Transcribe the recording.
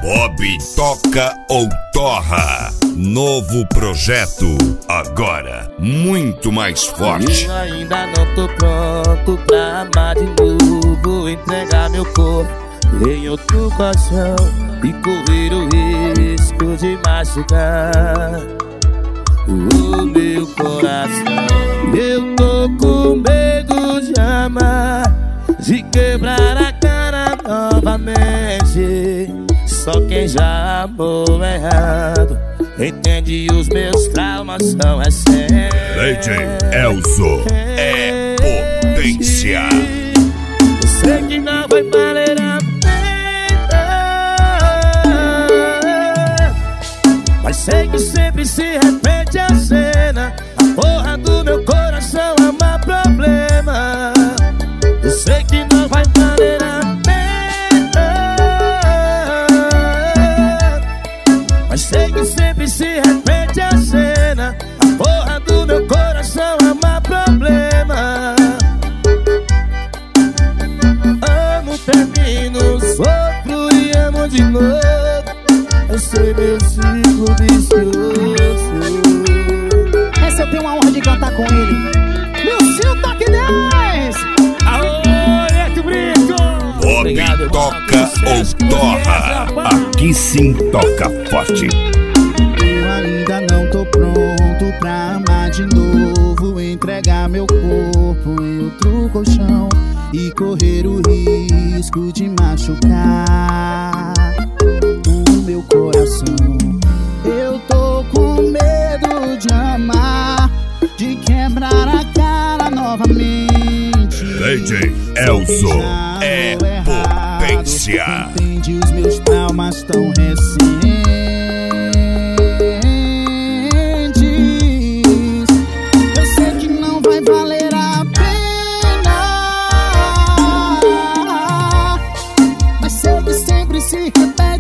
Bob Toca ou Torra. Novo projeto, agora muito mais forte. Eu ainda não tô pronto pra amar de novo, entregar meu corpo em outro colchão e correr o risco de machucar o meu coração. Eu tô com medo de amar, de quebrar a cara novamente. Só quem já amou errado entende, os meus traumas são recentes. DJ Elzo é potência. Eu sei que não vai valer a pena, mas sei que sempre se repete a cena. A porra do meu coração é um problema. Eu sei que não vai valer a pena, mas sei que sempre se repete a cena. A porra do meu coração é um problema. Amo, termino, sofro e amo de novo. Esse é meu ciclo vicioso. Essa eu tenho a honra de cantar com ele, Lucio Toque 10. Aô, Neto Brito! Bob Toca ou Torra. Aqui sim toca forte. Eu ainda não tô pronto pra amar de novo, entregar meu corpo em outro colchão e correr o risco de machucar o meu coração. Eu tô com medo de amar, de quebrar a cara novamente. DJ Elzo é potência. Entende, os meus traumas tão recentes. Eu sei que não vai valer a pena, mas sei que sempre se repete